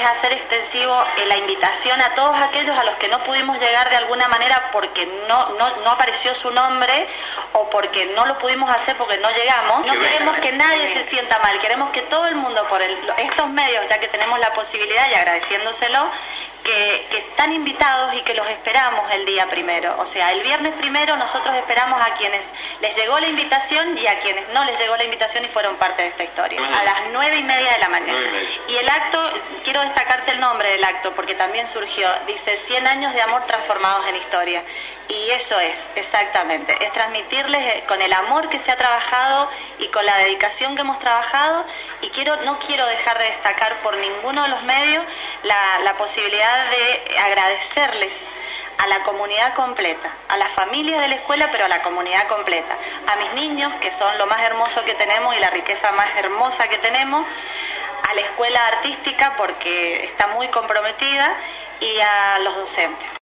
es hacer extensivo la invitación a todos aquellos a los que no pudimos llegar de alguna manera porque no apareció su nombre o porque no lo pudimos hacer porque no llegamos. No queremos que nadie se sienta mal, queremos que todo el mundo por estos medios, ya que tenemos la posibilidad y agradeciéndoselo, que están invitados y que los esperamos el día primero. O sea, el viernes primero nosotros esperamos a quienes les llegó la invitación y a quienes no les llegó la invitación y fueron parte de esta historia. A las 9:30 de la mañana. Y el acto, quiero destacarte el nombre del acto porque también surgió, dice 100 años de amor transformados en historia. Y eso es, exactamente, es transmitirles con el amor que se ha trabajado y con la dedicación que hemos trabajado, y no quiero dejar de destacar por ninguno de los medios la posibilidad de agradecerles a la comunidad completa, a las familias de la escuela, pero a la comunidad completa, a mis niños, que son lo más hermoso que tenemos y la riqueza más hermosa que tenemos, a la escuela artística porque está muy comprometida, y a los docentes.